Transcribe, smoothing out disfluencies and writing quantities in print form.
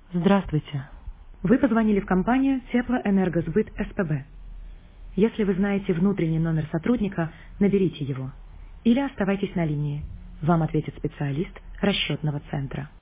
Здравствуйте. Вы позвонили в компанию Теплоэнергосбыт СПБ. Если вы знаете внутренний номер сотрудника, наберите его. Или оставайтесь на линии. Вам ответит специалист расчетного центра.